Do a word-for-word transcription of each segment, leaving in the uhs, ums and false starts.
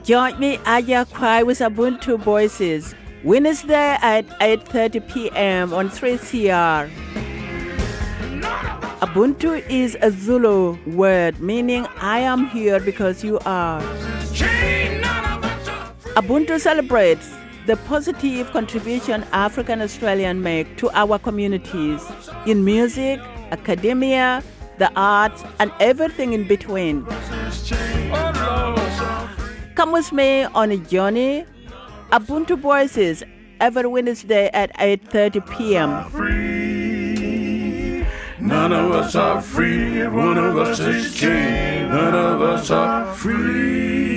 Join me, Aya Kwai, with Ubuntu Voices, Wednesday at eight thirty p.m. on three C R. Ubuntu is a Zulu word meaning I am here because you are. Ubuntu celebrates the positive contribution African Australians make to our communities in music, academia, the arts, and everything in between. Come with me on a journey. Ubuntu Voices every Wednesday at eight thirty p.m. Free. None of us are free. One of us is chained. None of us are free.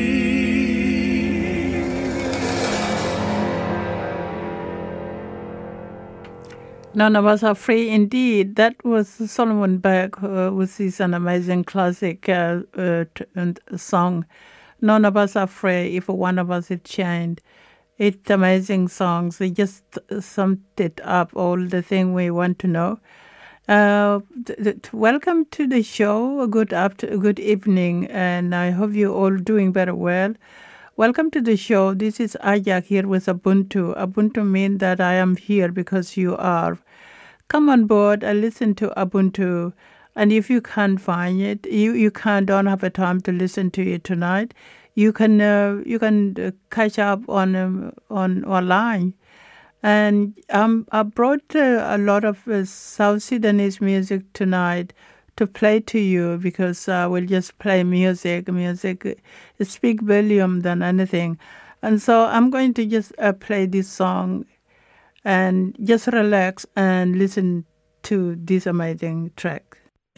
None of us are free indeed. That was Solomon Burke uh, with his an amazing classic uh, uh, t- song. None of us are free if one of us is chained. It's amazing songs. They just summed it up, all the thing we want to know. Uh, th- th- welcome to the show. Good after, good evening, and I hope you're all doing very well. Welcome to the show. This is Ajak here with Ubuntu. Ubuntu means that I am here because you are. Come on board and listen to Ubuntu. And if you can't find it, you, you can't don't have a time to listen to it tonight, you can uh, you can uh, catch up on um, on online. And um, I brought uh, a lot of uh, South Sudanese music tonight to play to you because I uh, will just play music. Music speak volume than anything. And so I'm going to just uh, play this song and just relax and listen to this amazing track.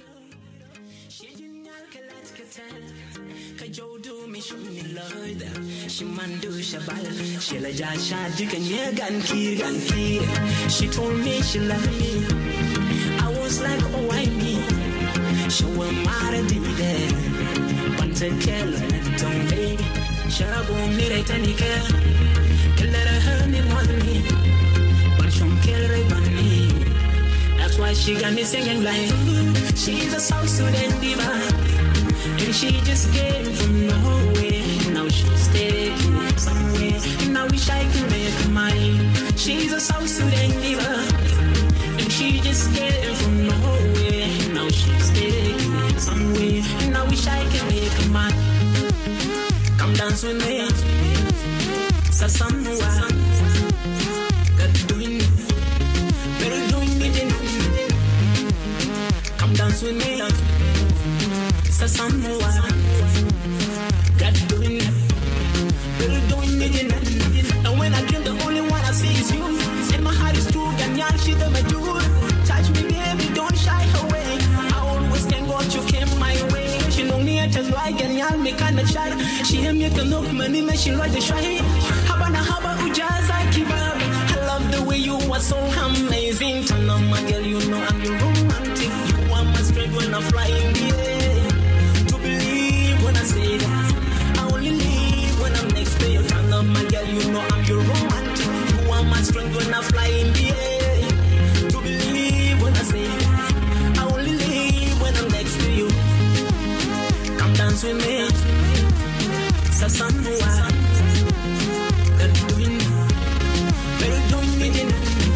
She told me she loved me. I was like, oh, I need. She will marry me there. Once a kill and don't baby. Sharabu mire tanika. Killer her me more than me. But she'll kill me. That's why she got me singing like, she's a South Sudan diva. And she just came from nowhere. Now she's taking somewhere. And I wish I could make her mine. She's a South Sudan diva. And she just came from nowhere. Now she's taking somewhere. And I wish I could make her mine. Come dance with me. Sasamua. Got doing it. Better doing it. Come dance with me. Sasamua. Got doing it. Better doing it. And when I dream, the only one I see is you. And my heart is true. Ganyan, she the major. Touch me, baby, don't shy away. I always thank God you came my way. She know me just like Ganyan, me kinda shy. She hear me can look money, me she like the shy. Habana haba ujaza kibab. I love the way you are so amazing. Turn on my girl, you know I'm your romantic. You are my strength when I'm flying the air. To believe when I say that. I only leave when I'm next to you. Turn on my girl, you know I'm your romantic. You are my strength when I fly in the air. To believe when I say that. I only leave when I'm next to you. Come dance with me. Sasamua. Better doing it. Better doing it.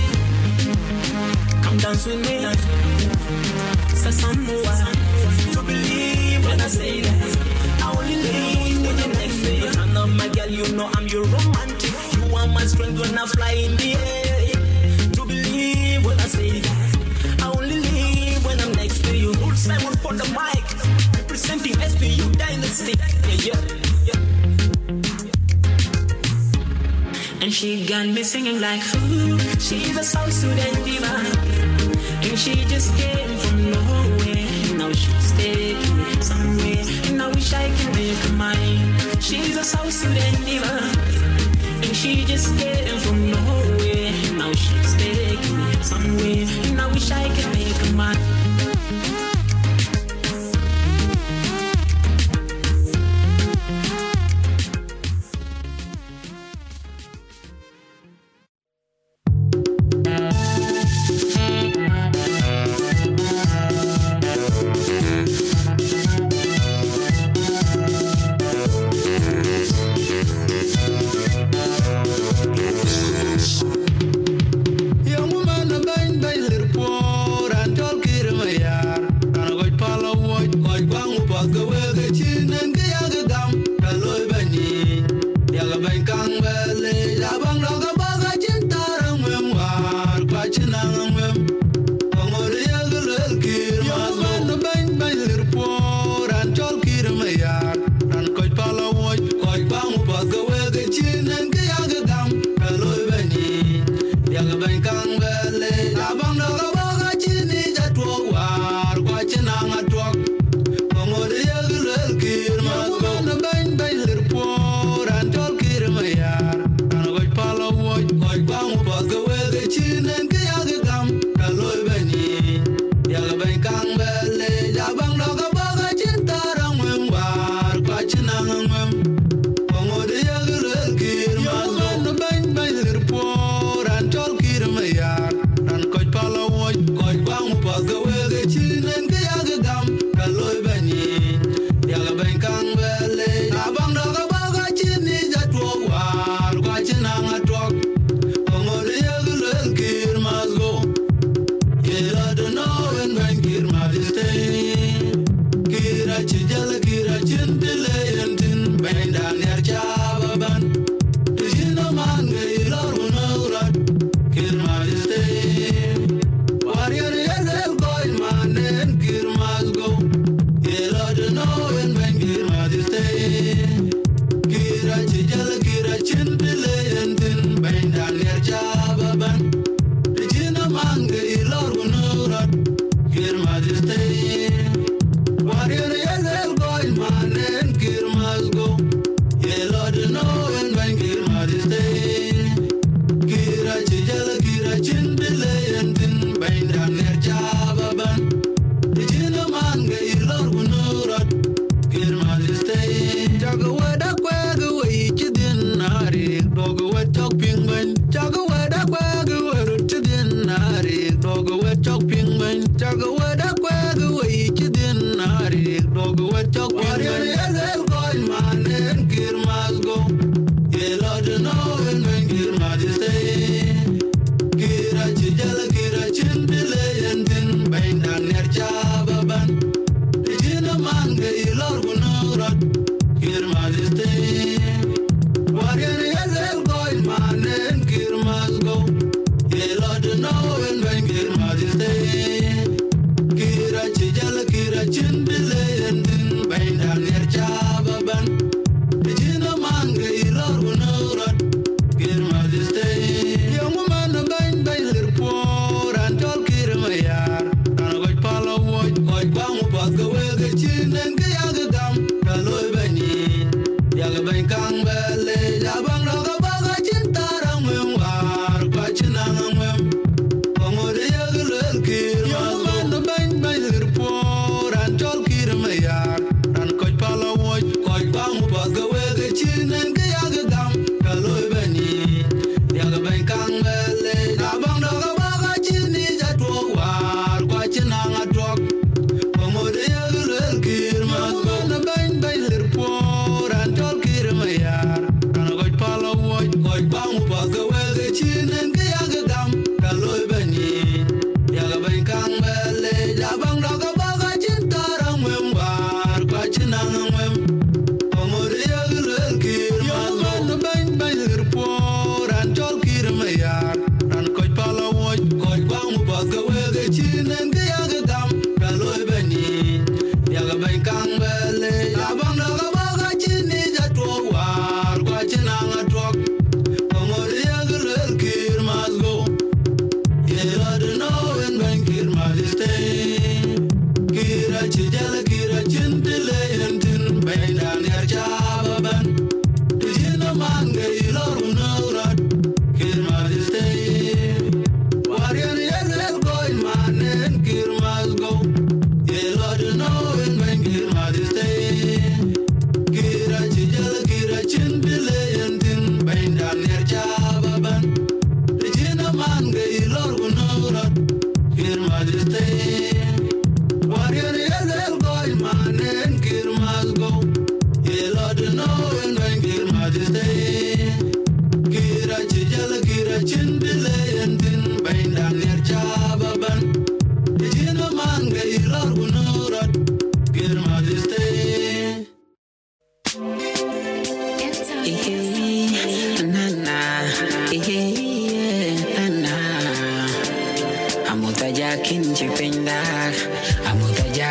Come dance with me. Sasamua. To believe when I say that. I only leave when you're next to you. Turn up my girl, you know I'm your romantic. You are my strength when I fly in the air. To believe when I say that. I only leave when I'm next to you. Old Simon for the mic. Representing S P U Dynasty. Yeah, yeah, yeah. And she got me singing like, ooh, she's a South Sudan diva. And she just came from nowhere. Now she's taking somewhere. And I wish I could make her mine. She's a South Sudan diva. And she just came from nowhere. Now she's taking somewhere. And I wish I could make her mine.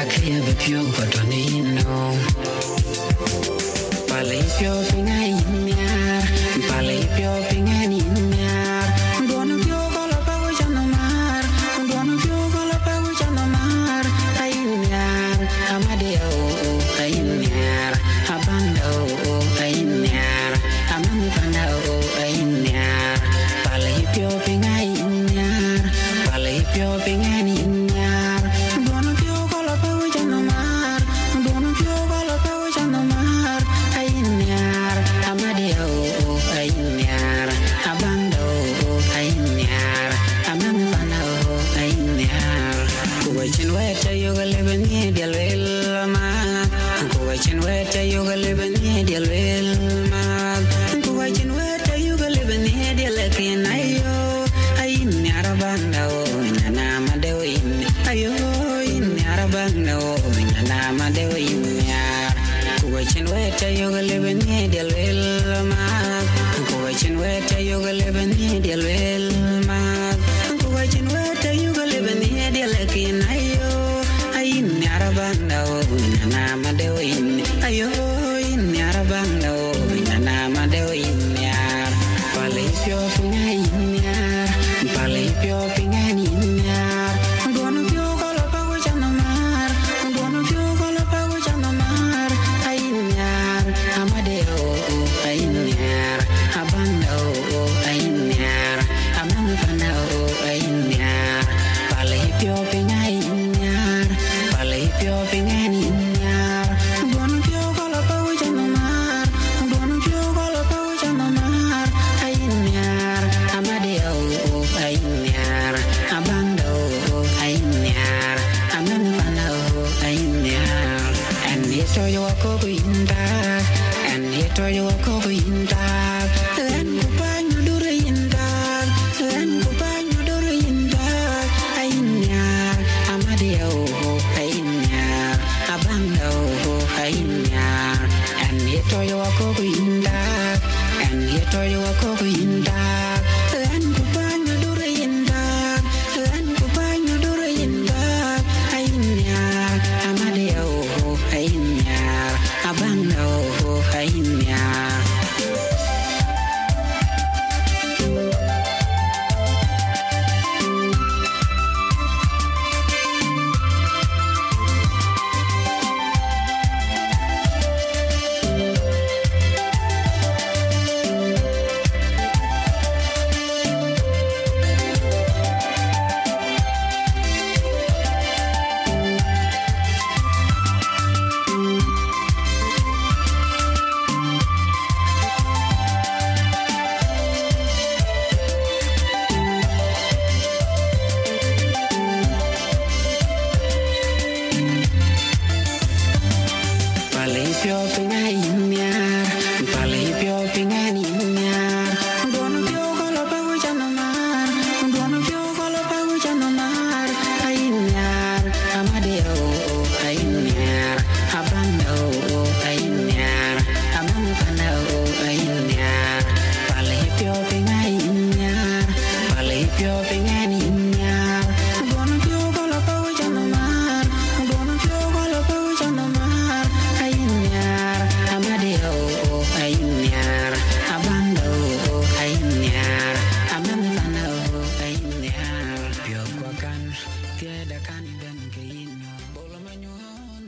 Akaya bepio patonino. Palipio pinga inyar, palipio pinga inyar. Duano pio kola pago janomar, duano pio kola pago janomar. Ainyar, amadeo, ainyar, abando, ainyar, amami pandao, ainyar. Palipio pinga inyar, palipio pinga inyar. Duano pio kola pago janomar, duano pio kola pago janomar. Ainyar, amadeo, ainyar, abando, ainyar, amami pandao, ainyar. Kuwachin weta yoga lebeni dialwel ma. Kuwachin weta yoga lebeni dialwel ma. Kuwachin weta yoga lebeni dialekin ayo. Ainyar bandao, nyana madeo in. Ayo, inyar bandao, nyana madeo inyar. Kuwachin weta yoga lebeni dialwel ma. Kuwachin weta yoga lebeni dialwel ma. Kuwachin weta yoga lebeni dialekin ayo. Ainyar bandao, nyana madeo in. Ayo, inyar bandao, nyana madeo inyar. Palipio pinga inyar, palipio pinga inyar. Duano pio kola pago janomar, duano pio kola pago janomar. Ainyar, amadeo, ainyar, abando, ainyar, amami pandao, ainyar. Palipio pinga inyar, palipio pinga inyar. Duano pio kola pago janomar, duano pio kola pago janomar. Ainyar, amadeo, ainyar, abando, ainyar, amami pandao, ainyar. And it all your coco in dark, and it all your coco in dark. And kupanya dure in dark, and kupanya dure in dark. Ainyar, amadeo, ainyar, abando, ainyar. And it all your coco in dark, and it all your coco in dark. And kupanya dure in dark, and kupanya dure in dark. Ainyar, amadeo, ainyar, abando, ainyar. Palipio pinga inyar, palipio pinga inyar. Duano pio kola pago janomar, duano pio kola pago janomar. Ainyar, amadeo, ainyar, abando, ainyar, amami pandao, ainyar. Palipio pinga inyar, palipio pinga inyar. Duano pio kola pago janomar, duano pio kola pago janomar. Ainyar, amadeo, ainyar, abando, ainyar, amami pandao, ainyar. Pio kwakan, tiada kan dan keino. Bola manyuan,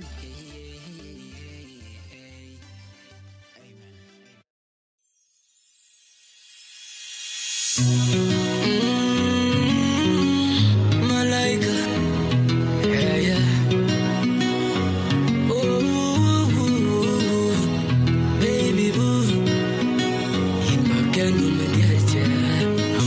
Malaika, yeah, yeah. Oh, baby boo, in my candle, my dear,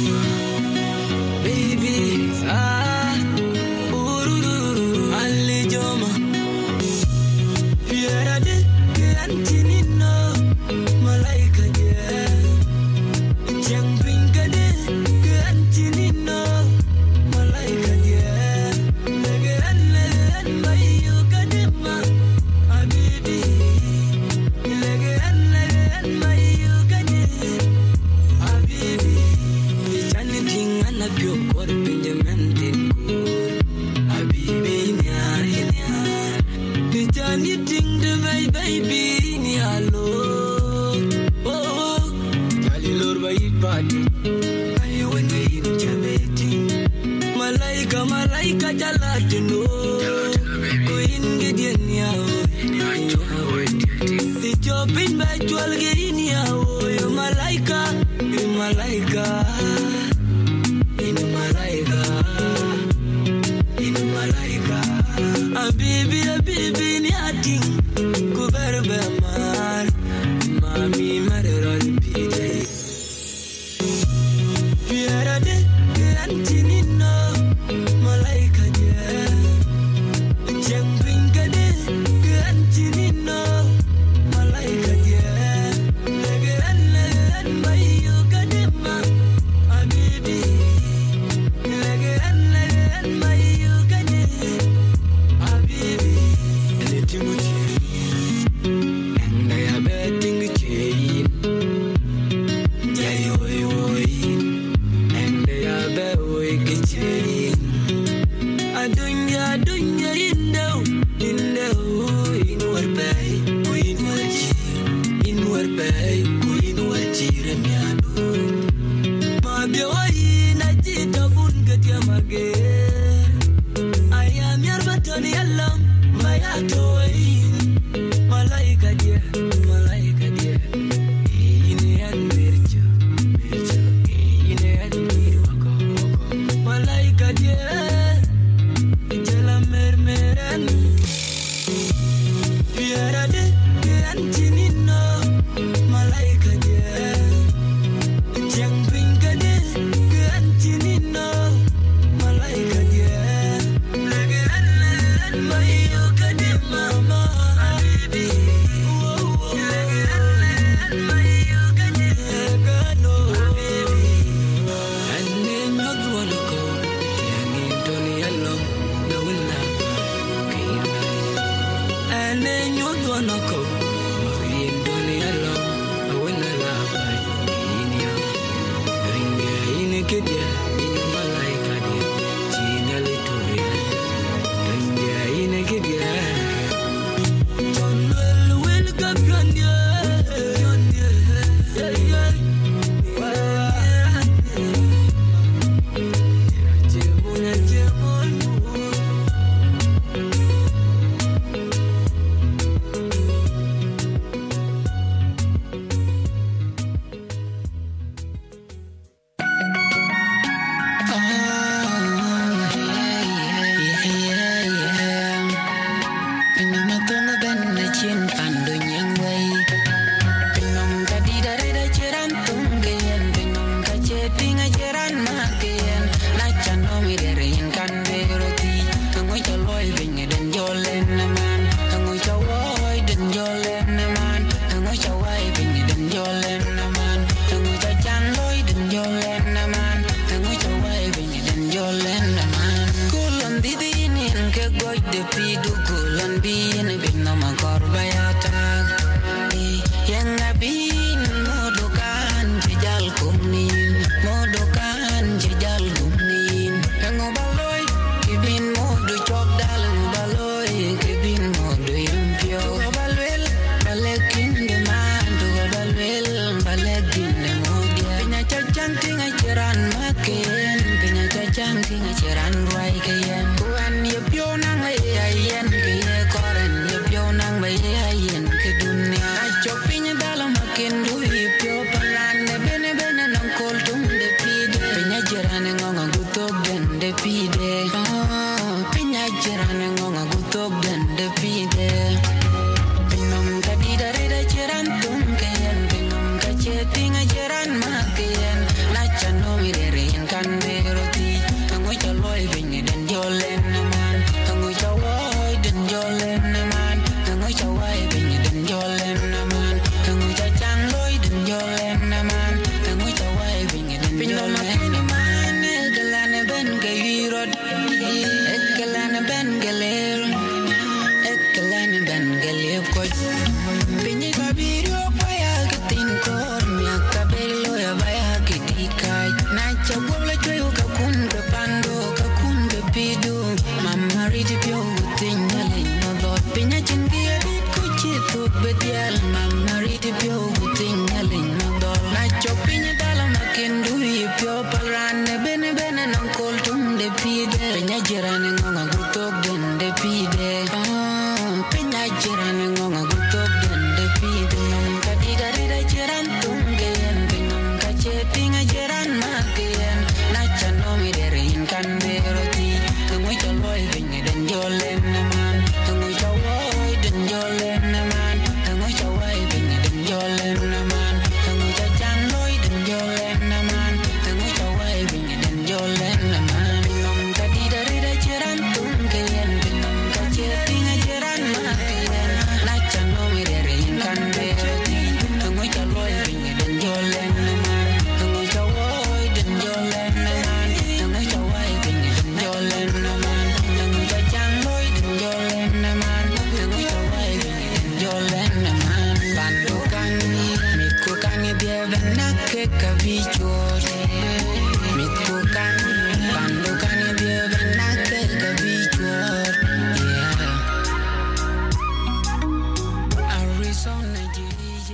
baby, ah, ooh, Ali Joma, yeah, I did, Antinino, Malaika, yeah, Jang Bingade, Antinino, Malaika, yeah, Legan, Legan, by you, Kadima, Abibi, Legan, Legan, by you, Kadima, Abibi, it's anything and a pure quarter, Benjamin, Abibi, Nyari, Nyari. anything to my baby ni hello. Oh, jali lor bai party. Ayo when we in chabeti. Malaika malaika jalatino. Queen gideon ya. The job in my jewel gideon ya. You malaika, you malaika. In malaika. In malaika. Habibi habibi ni ating kuberbe mar. Mami mareral pide. Piara de antinino malaika je. Jambinga de antinino malaika je. Legeran legeran bayu kadema habibi. Legeran legeran bayu kadema habibi. Anything with you, and I have a thing to change. Yeah, oi oi, and I have a way to change. Adunya adunya indo indo in war bay, in war chi, in war bay, in war chi remiado. Ma bioi na chita bun katia mage. I am your batoni alam, my atoin, malaika dia, malaika dia. Ini an mirjo, mirjo, ini an mirwako, malaika dia. Jala mermeran, piara de antinino, malaika dia. Jambinga de antinino, malaika dia. Legeran legeran mayu kadema habibi. Legeran legeran mayu kadema no habibi. Ane nyodwaloko, yani doni alom na willa kaina. Ane nyodwaloko, yani doni alom na willa la kaina. Doinga ine kedia ine malaika dia, tina letoya. Doinga ine kedia. John will will come ya, John ya, yeah yeah. Jemuna jemunu. Pinya chingi chitu bedial mamariti pio butingaling nodol na chopinya dala makenduri pio palrane bene bene non koltum de pide penya jirane ngonga gutok den de pide ah penya jirane ngonga gutok den de pide kadida rida jiran tunge en pinom kache pinga jiran maken na chano mi derin kan beroti ngoi chaloi pinga den jolen man ngoi chawoi den jolen man ngoi chawai pinga den jolen man ngoi chachanoi den jolen man ngoi chawai pinga den jolen man nom kadida rida jiran tunge en pinom kache pinga jiran maken na chano mi derin kan beroti ngoi chaloi pinga den jolen man ngoi chawoi den jolen man ngoi chawai pinga den jolen man ngoi chachanoi den jolen man ngoi chawai pinga den jolen man bandukan mikukan dia benak ke kabichor mikukan bandukan dia benak ke kabichor yeah Arizona G J.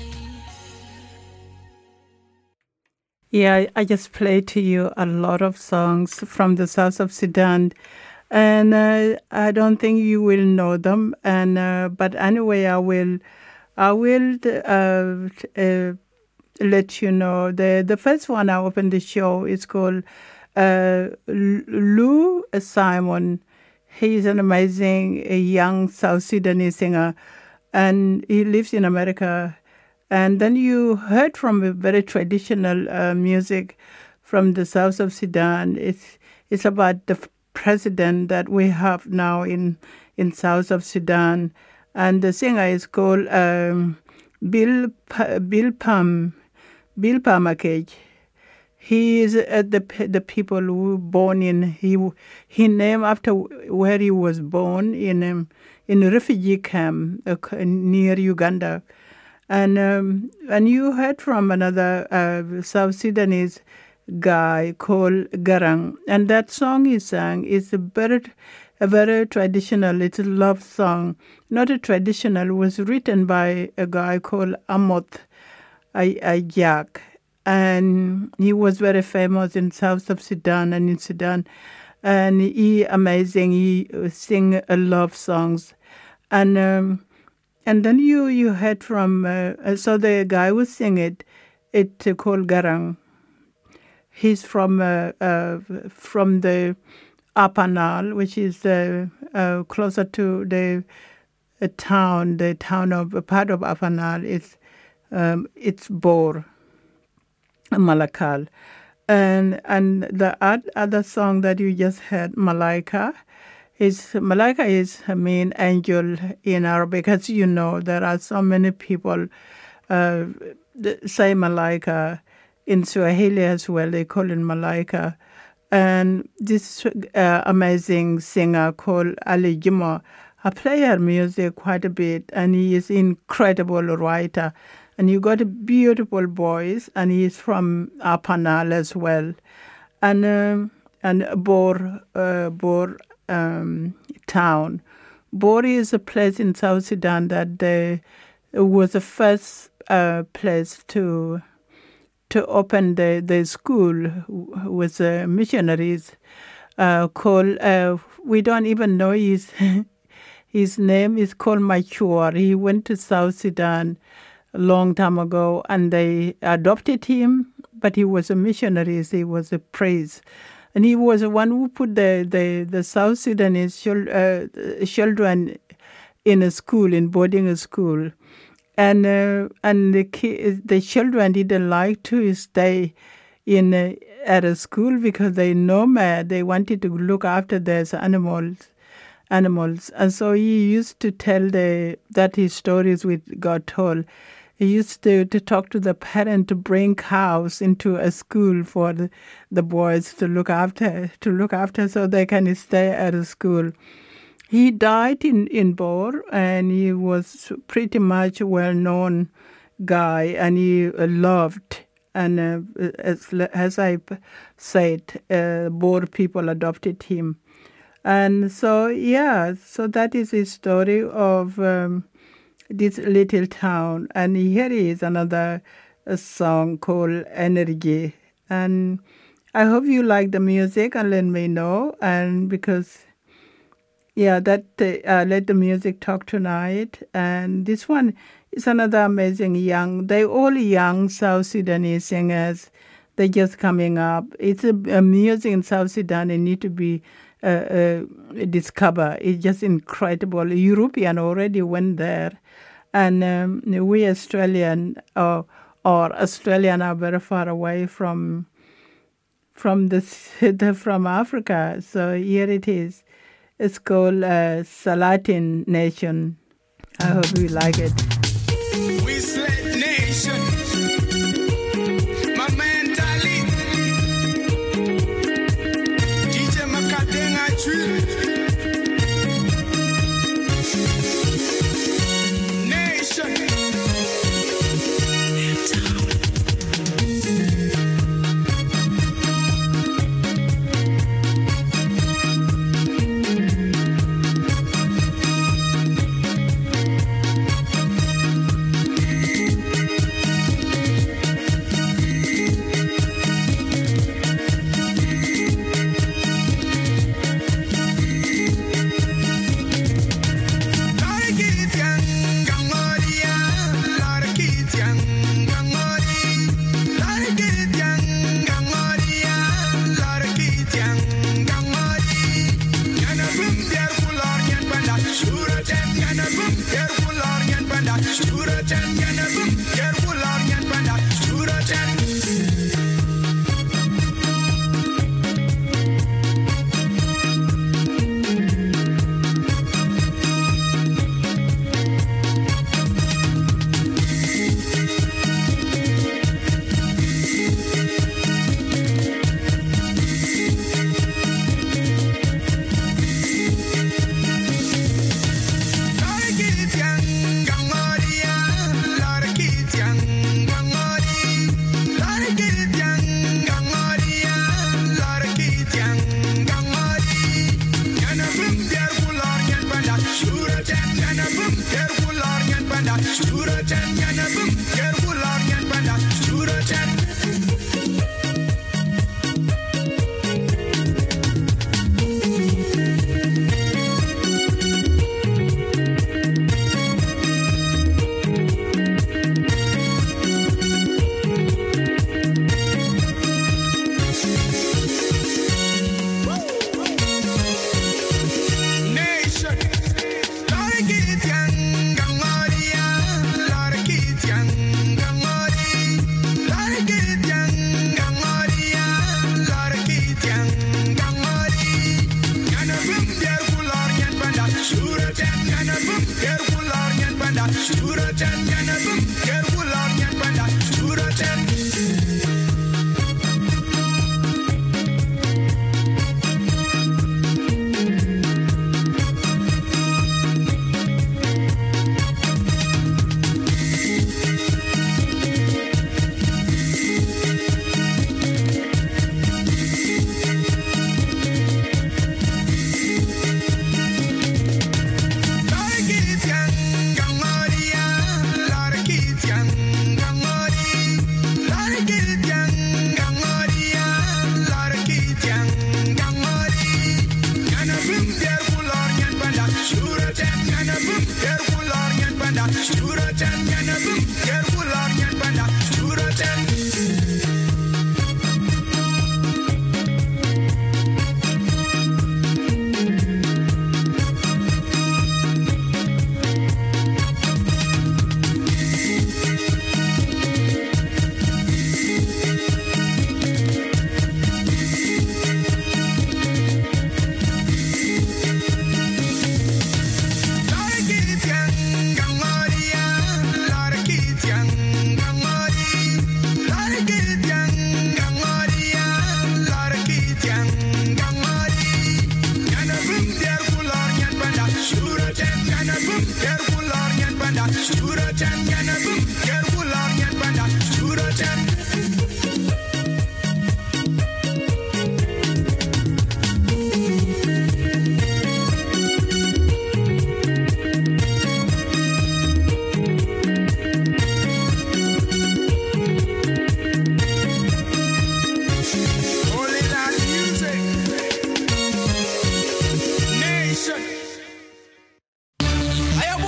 Yeah, I just played to you a lot of songs from the south of Sudan, and uh, I don't think you will know them. And uh, but anyway, I will, I will uh, uh, let you know. the The first one I opened the show is called uh, Lou Simon. He's an amazing uh, young South Sudanese singer, and he lives in America. And then you heard from a very traditional uh, music from the south of Sudan. It's it's about the f- president that we have now in in south of Sudan, and the singer is called um, Bill Pa- Bill Pam Bill Pamakej. He is uh, the p- the people who were born in he he named after where he was born in um, in a refugee camp uh, near Uganda. And um, and you heard from another uh, South Sudanese guy called Garang, and that song he sang is a very, a very traditional. It's a love song, not a traditional. It was written by a guy called Amoth Ajak, and he was very famous in South of Sudan and in Sudan, and he amazing. He sing uh, love songs, and. Um, And then you, you heard from, uh, so the guy who sing it, it's uh, called Garang. He's from uh, uh, from the Upper Nile, which is uh, uh, closer to the uh, town, the town of, a part of Upper Nile. It's, um, it's Bor, Malakal. And, and the other song that you just heard, Malaika, Is Malaika is I mean angel in Arabic. As you know, there are so many people uh, say Malaika in Swahili as well. They call it Malaika. And this uh, amazing singer called Ali Juma, I play her music quite a bit, and he is incredible writer. And you got a beautiful voice, and he is from Apanal as well. And um, and Bor uh, Bor. Um, town. Bori is a place in South Sudan that they, was the first uh, place to to open the, the school with uh, missionaries uh, called, uh, we don't even know his, his name is called Machur. He went to South Sudan a long time ago, and they adopted him, but he was a missionary, he was a priest. And he was the one who put the, the, the South Sudanese uh, children in a school, in boarding school. And uh, and the ki- the children didn't like to stay in uh, at a school because they nomad. They wanted to look after those animals, animals. And so he used to tell the that his stories with got told. He used to, to talk to the parent to bring cows into a school for the, the boys to look after, to look after so they can stay at a school. He died in, in Bor, and he was pretty much a well-known guy, and he uh, loved, and uh, as, as I said, uh, Bor people adopted him. And so, yeah, so that is his story of... Um, this little town. And here is another uh, song called Energy. And I hope you like the music and let me know. And because, yeah, that uh, let the music talk tonight. And this one is another amazing young, they're all young South Sudanese singers. They're just coming up. It's a, a music in South Sudan. It need to be uh, uh, discovered. It's just incredible. European already went there. And um, we Australian or, or Australian are very far away from from the from Africa. So here it is. It's called uh, Salatin Nation. I hope you like it. Whistlet Nation. My man Dali. D J Makadenga Tree. Nation.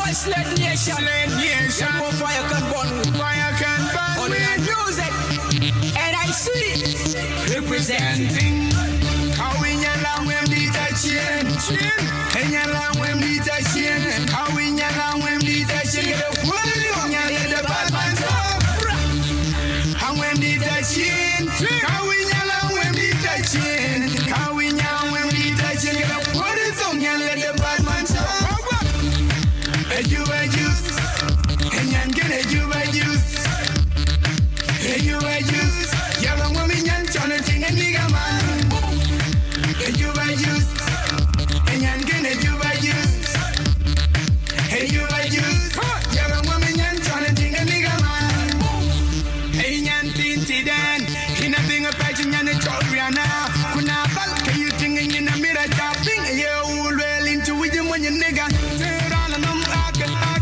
Sled Nation. Sled Nation. Yeah, fire can burn with. Fire can burn On with. music. And I see. Representing. How we yell when we touch it. And yell when we touch it. How we yell when we touch it. The bad man talk. And when we touch it. How we yell when we touch it. How we yell when we touch it. What is on yell the bad man talk. And you are used. And yan get it, you are used. And you are used. You're a woman, yan trying to think a nigga man. And you are used. And yan get it, you are used. And you are used. You're a woman, yan trying to think a nigga man. Hey, yan tinted and in a thing of passion, yan a Toriana. Kuna bulk, you thinking in a mirror chopping. You all well into with him when you nigga. Turn on and I'm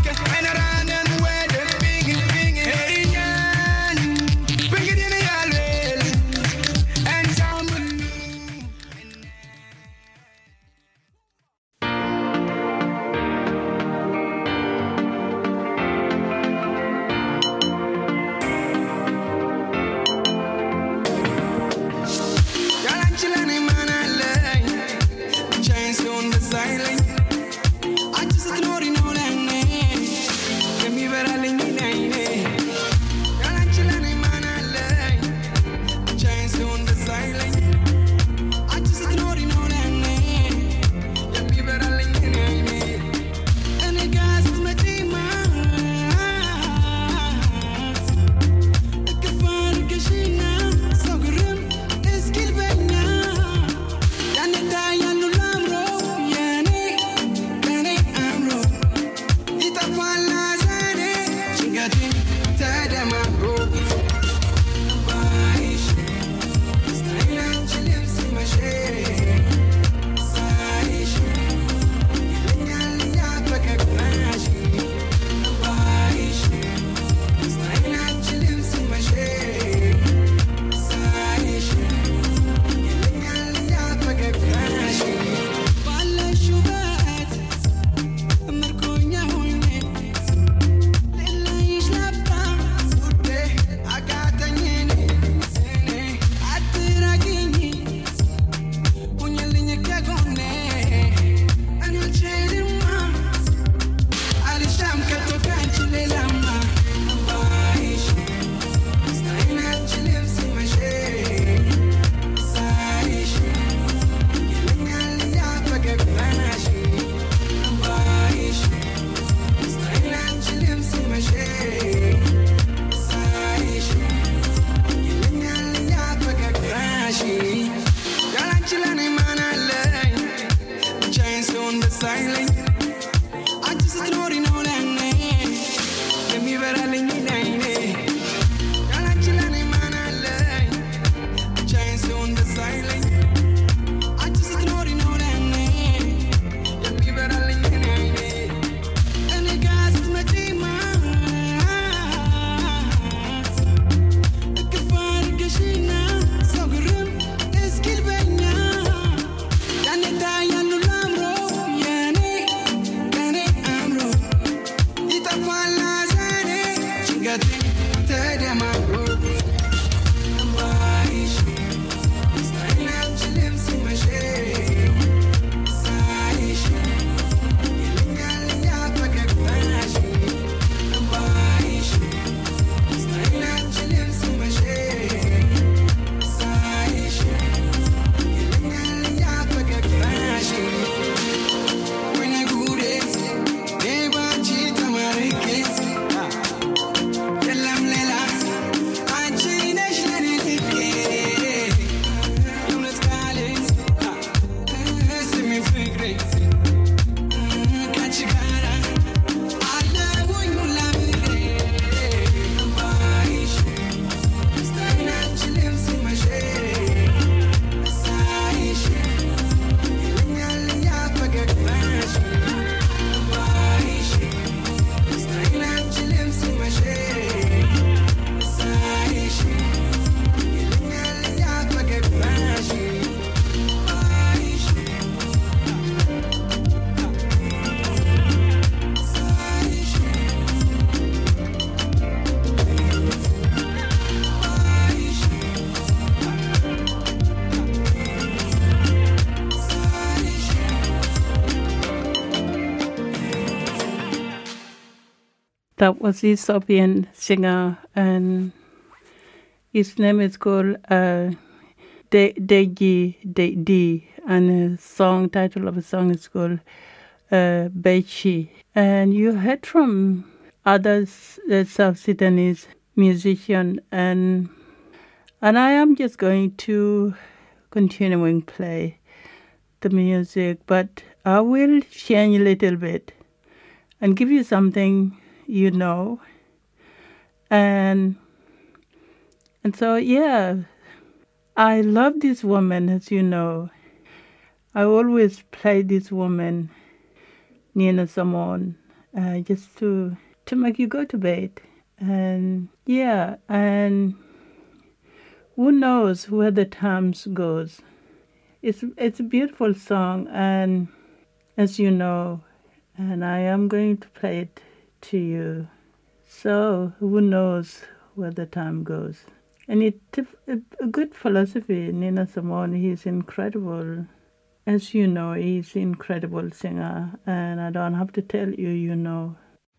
That was Ethiopian singer, and his name is called uh, De- Deji De- D, and the song title of the song is called uh, Bechi. And you heard from other uh, South Sudanese musician, and and I am just going to continuing play the music, but I will change a little bit and give you something you know. And and so yeah, I love this woman, as you know. I always play this woman, Nina Simone, uh, just to to make you go to bed. And yeah, and who knows where the times goes. It's it's a beautiful song, and as you know, and I am going to play it to you. So who knows where the time goes. And it's a, a good philosophy. Nina Simone, he's incredible. As you know, he's an incredible singer, and I don't have to tell you, you know.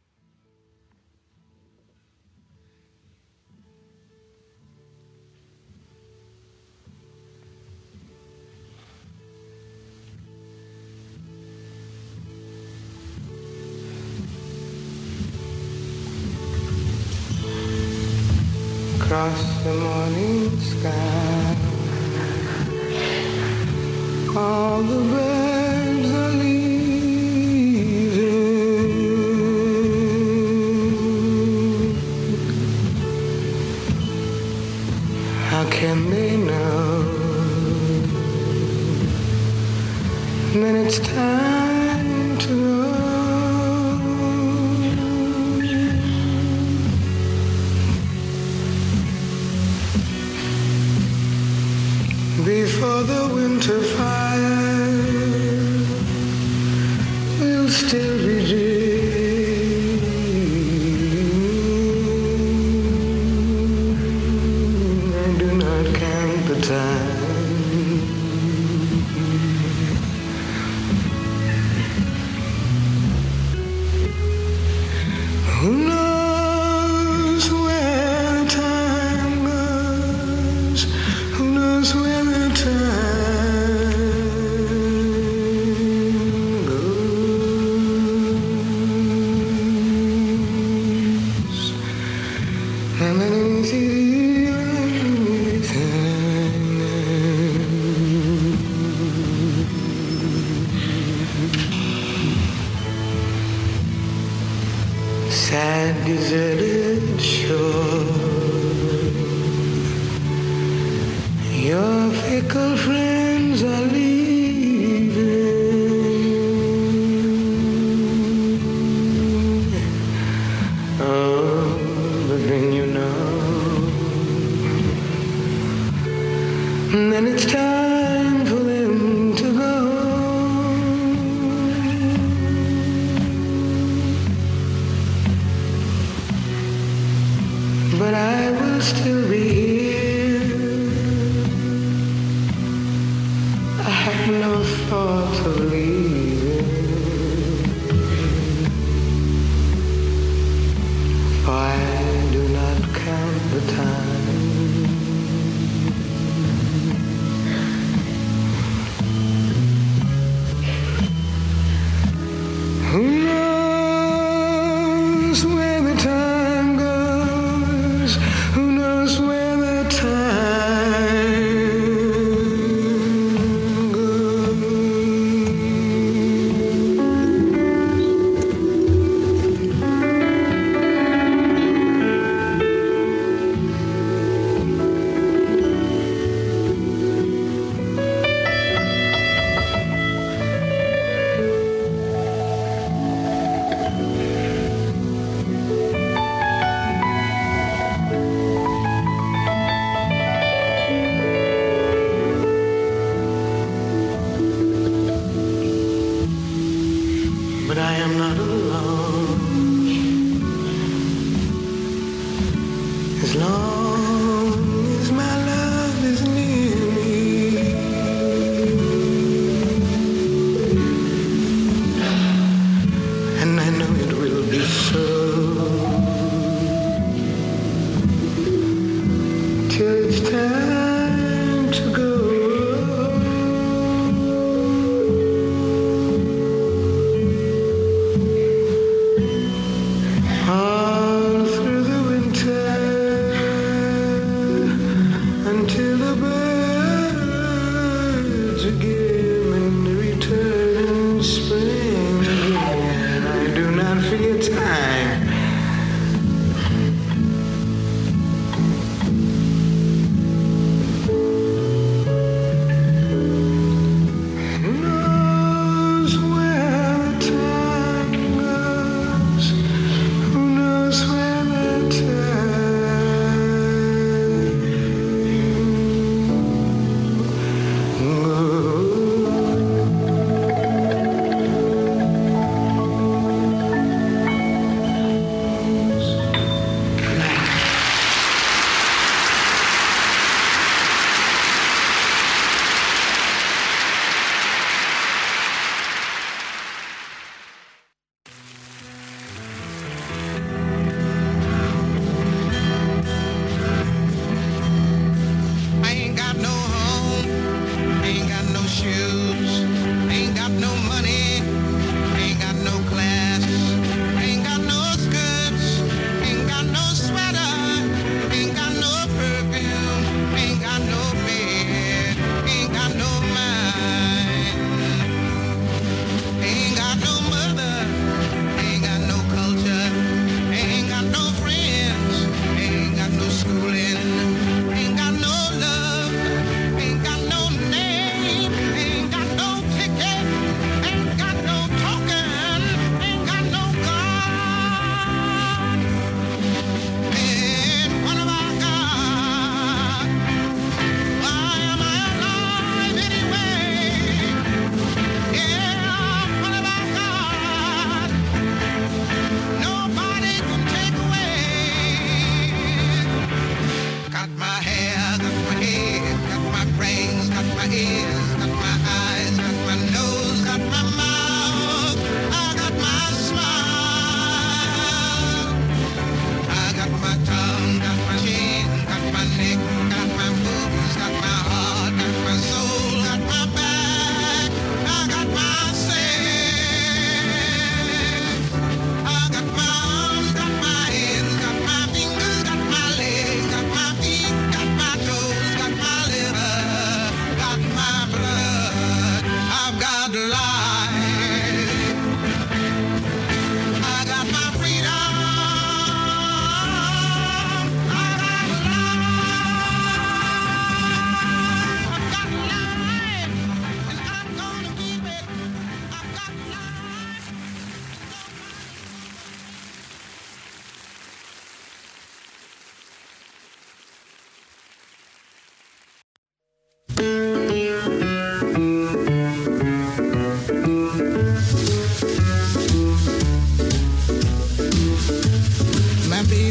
Across the morning sky, all the birds are leaving. How can they know that it's time to go? Before the winter fire will still be dreaming. I do not count the time. Who knows where the time goes? Who knows where the time goes? And then it's easy, sad, deserted shore. Your fickle friends are leaving. Oh, but then you know, then it's time for them to go. But I will still be here. I have no thought of leaving, for I do not count the time. Who knows where the time goes? Who knows where the time goes?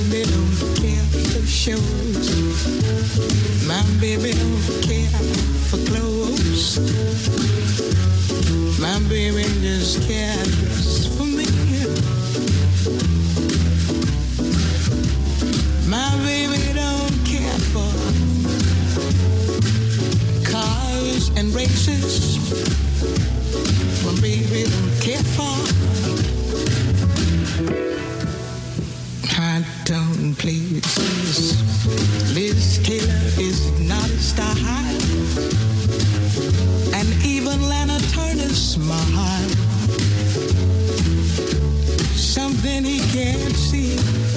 baby don't care for shows. My baby don't care for clothes. My baby just cares for me. My baby don't care for cars and races. My baby don't care for. I don't places. Liz Taylor is not a star high. And even Lana Turner's smile. Something he can't see.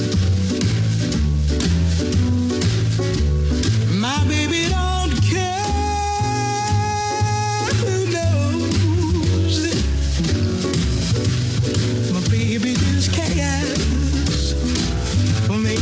My baby don't care who knows it. My baby just cares for me.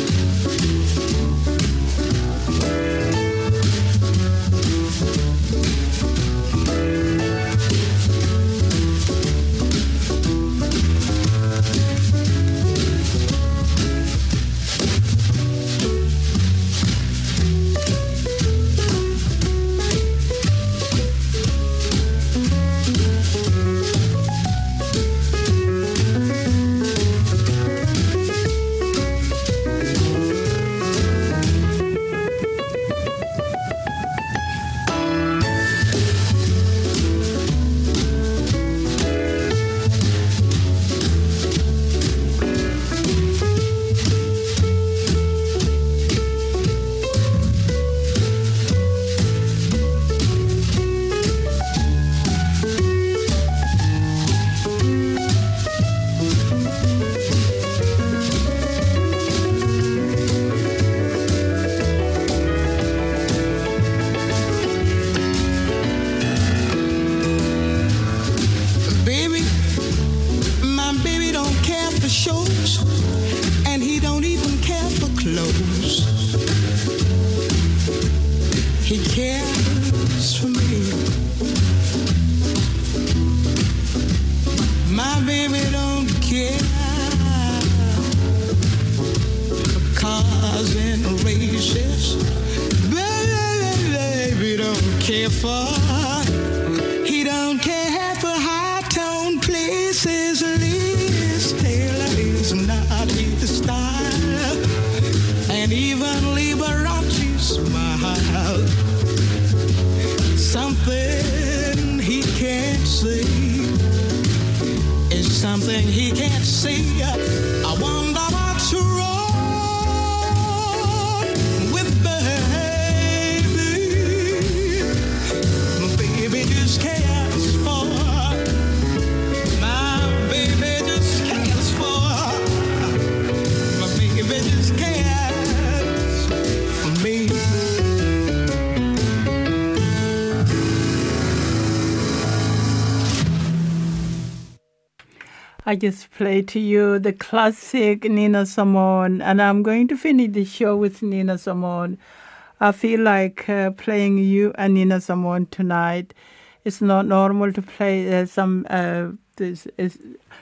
I just played to you the classic Nina Simone, and I'm going to finish the show with Nina Simone. I feel like uh, playing you and Nina Simone tonight. It's not normal to play uh, some uh, this is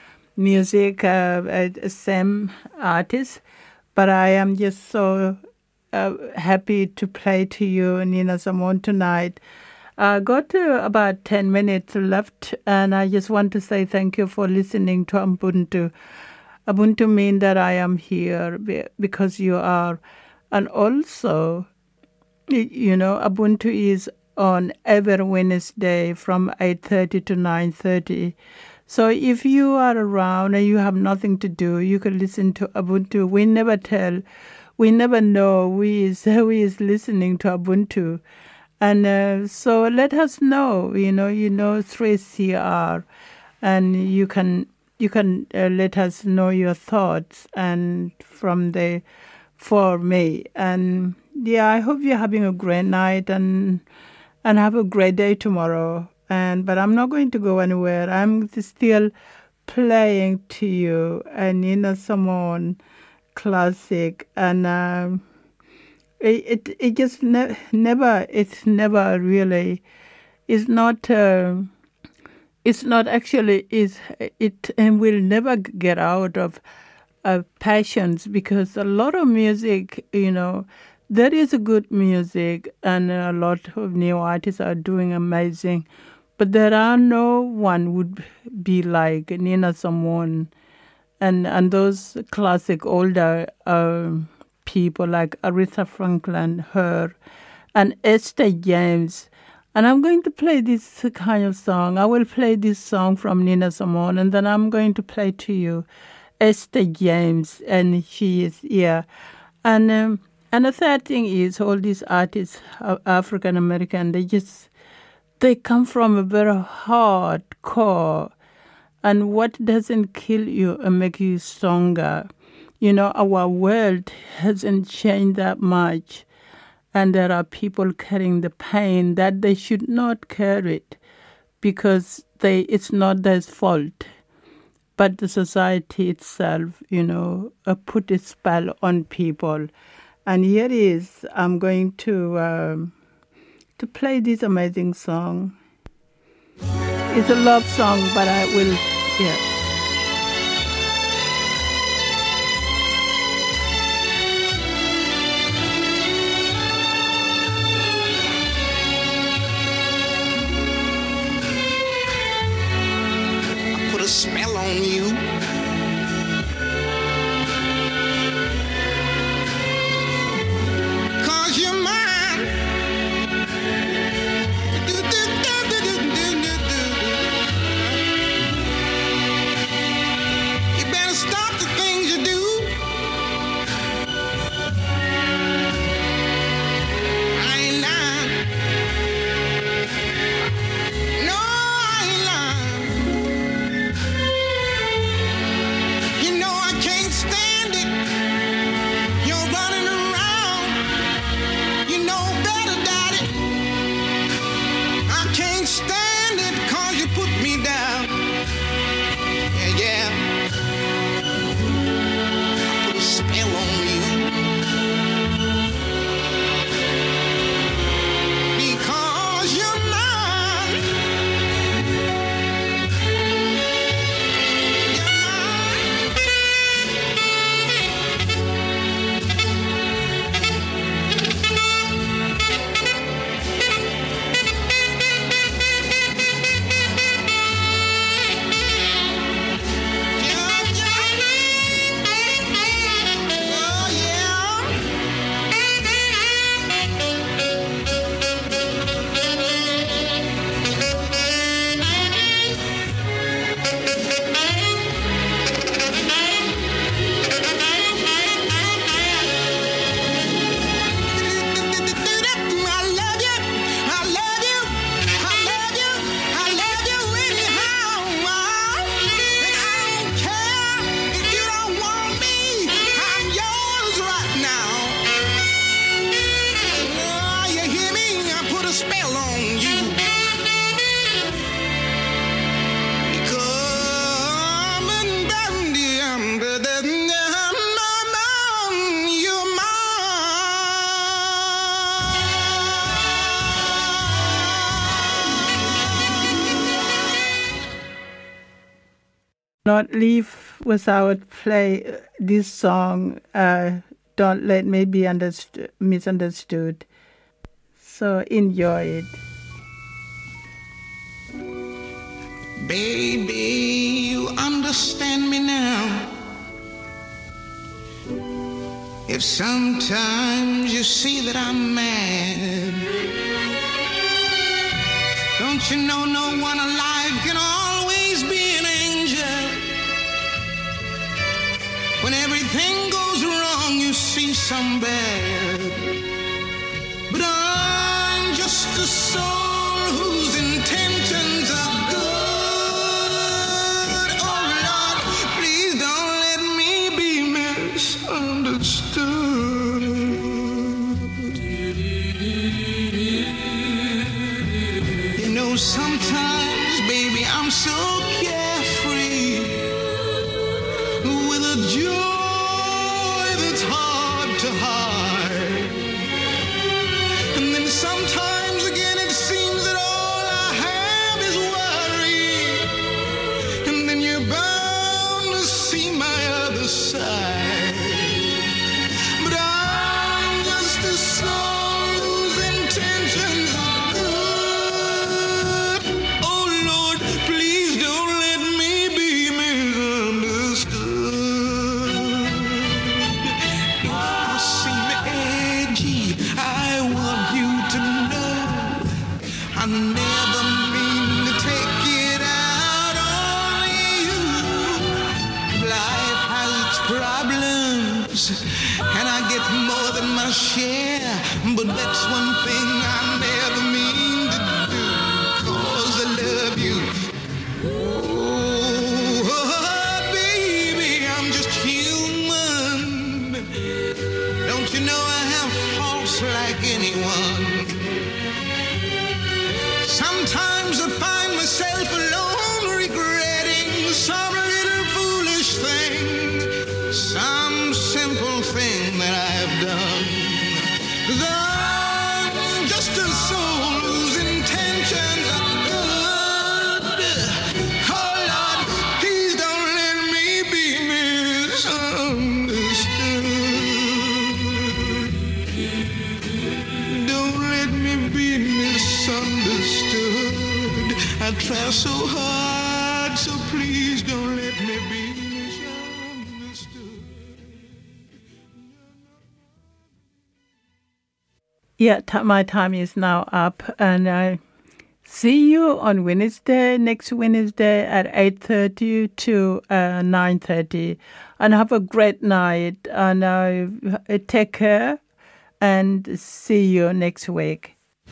music, uh, uh, same artist, but I am just so uh, happy to play to you Nina Simone tonight. I uh, got uh, about ten minutes left, and I just want to say thank you for listening to Ubuntu. Ubuntu means that I am here because you are. And also, you know, Ubuntu is on every Wednesday from eight thirty to nine thirty. So if you are around and you have nothing to do, you can listen to Ubuntu. We never tell, we never know who is, who is listening to Ubuntu. And uh, so let us know, you know, you know, three C R, and you can you can uh, let us know your thoughts and from the for me. And yeah, I hope you're having a great night and and have a great day tomorrow. And but I'm not going to go anywhere. I'm still playing to you a Nina Simone classic, and. Um, It, it it just ne- never it's never really it's not uh, it's not actually is it and will never get out of uh, passions, because a lot of music, you know, there is a good music and a lot of new artists are doing amazing, but there are no one would be like Nina Simone and and those classic older um, people like Aretha Franklin, her, and Esther James. And I'm going to play this kind of song. I will play this song from Nina Simone, and then I'm going to play to you Esther James, and she is here. And um, and the third thing is all these artists, uh, African American, they just they come from a very hard core, and what doesn't kill you and make you stronger. You know, our world hasn't changed that much, and there are people carrying the pain that they should not carry it because they it's not their fault. But the society itself, you know, uh, put a spell on people. And here is, I'm going to um, to play this amazing song. It's a love song, but I will, yeah. Put a spell on you. Cause you're mine. You better stop the things you do. I ain't lying. No, I ain't lying. You know I can't stand it. You're running around. You know better, Daddy. I can't stand it cause you put me down. Yeah, yeah. I put a spell on you. Because you're mine. Spell on you because you're mine. Not leave without play uh, this song, uh, Don't Let Me Be underst- Misunderstood. So enjoy it. Baby, you understand me now. If sometimes you see that I'm mad, don't you know no one alive can always be an angel? When everything goes wrong, you see some bad. But I'm just a soul whose intentions are good. Oh Lord, please don't let me be misunderstood. You know, sometimes, baby, I'm so carefree with a joy that's hard to hide. And then sometimes again it seems that all I have is worry. And then you're bound to see my other other side. But I'm just a soul whose intentions are good. Oh Lord, please don't let me be misunderstood. If I seem edgy, I want you to know I never mean to take it out on you. Life has its problems, and I get more than my share. But that's one thing I never mean to do, 'cause I love you. Oh, baby, I'm just human. Don't you know I have faults like anyone? Sometimes I find myself alone regretting some little foolish thing, some simple thing that I've done. 'Cause I'm just a soul whose intentions are good. Oh Lord, please don't let me be misunderstood. Don't let me be misunderstood. I try so hard, so please don't let me be misunderstood. Yeah, t- my time is now up, and I see you on Wednesday, next Wednesday at eight thirty to uh, nine thirty, and have a great night, and uh, take care, and see you next week.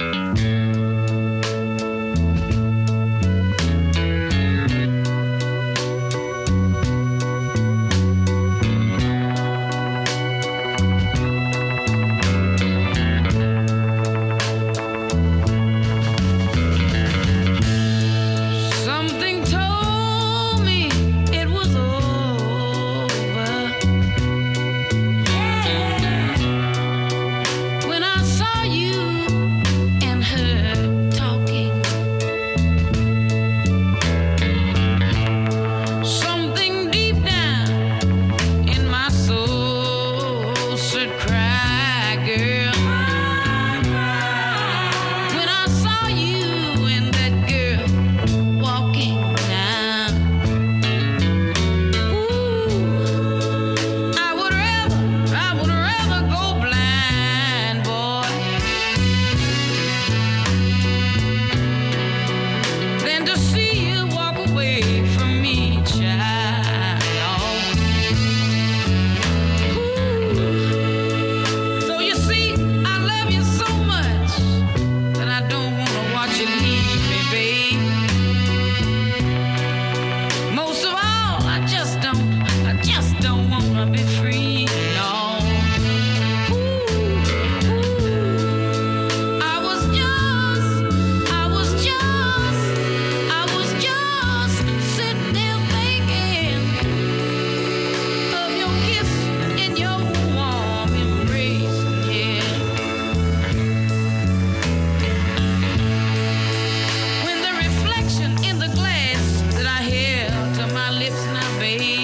Something told me it was over when I saw you and her talking. Something deep down in my soul said, "Cry, girl." When I saw you and that girl walking now, ooh, I would rather, I would rather go blind, boy, than to see you walk away from me, child. Ooh. So you see, I love you so much that I don't want to watch you leave me, babe. Most of all, I just don't, I just don't want to be free, no. Ooh, ooh. I was just, I was just, I was just sitting there thinking of your kiss and your warm embrace, yeah. When the reflection in the glass that I held to my lips now, babe,